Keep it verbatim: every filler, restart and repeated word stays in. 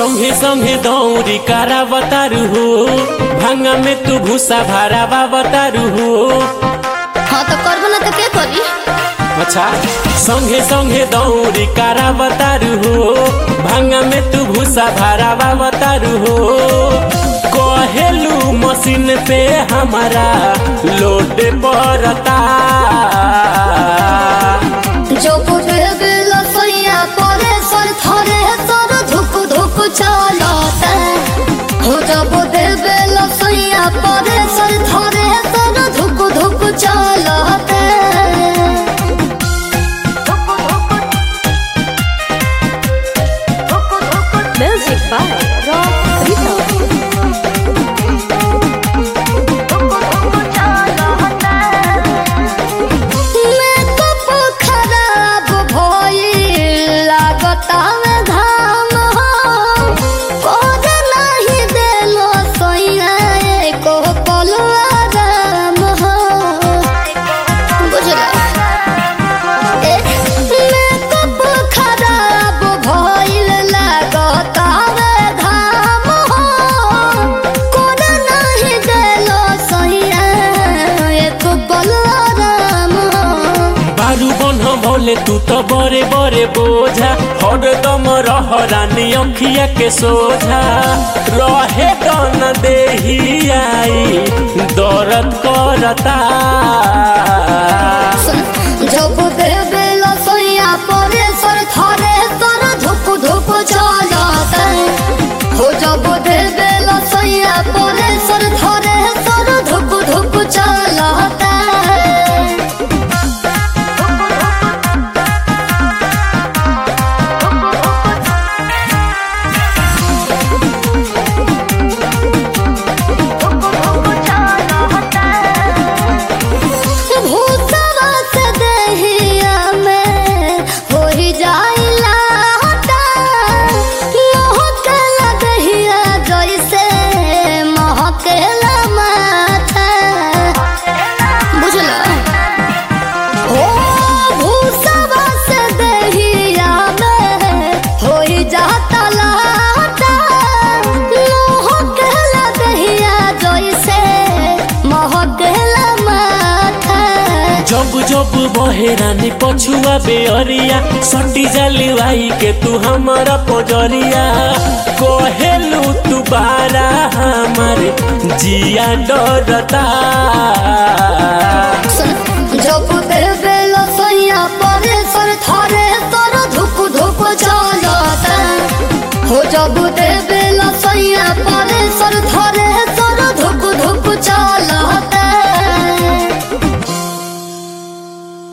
संगे संगे दौरी कारा बतारू हो भांगा में तू भूसा भरावा बतारू हो। हाँ तो करबो ना तो के करी। अच्छा संगे संगे दौरी कारा बतारू हो भांगा में तू भूसा भरावा बतारू हो। कहेलू मशीन पे हमारा लोड पड़ता जो बुझे बेला सैया परे सर थरे सर धुक धुक चलता हो। जब बुझे बेला सैया परे सर थरे सर धुक धुक चलता। Music by Rock Rhythm. Bhole तू तो बड़े बड़े बोझा हरदम रह रानी अखिया के सोझा रहे न देही आई दर्द करता। जब बेला सैया परे सर थरे सर धुक धुक चलता हो। जब बेला सैया परे सर थरे सर धुक धुक चलता। जब जब बहे रानी पछुआ बेअरिया सटी जाली भाई के तू हमारा पजरिया कहेलू तू बारा हमारे जिया डरता। जब बेला सैया परे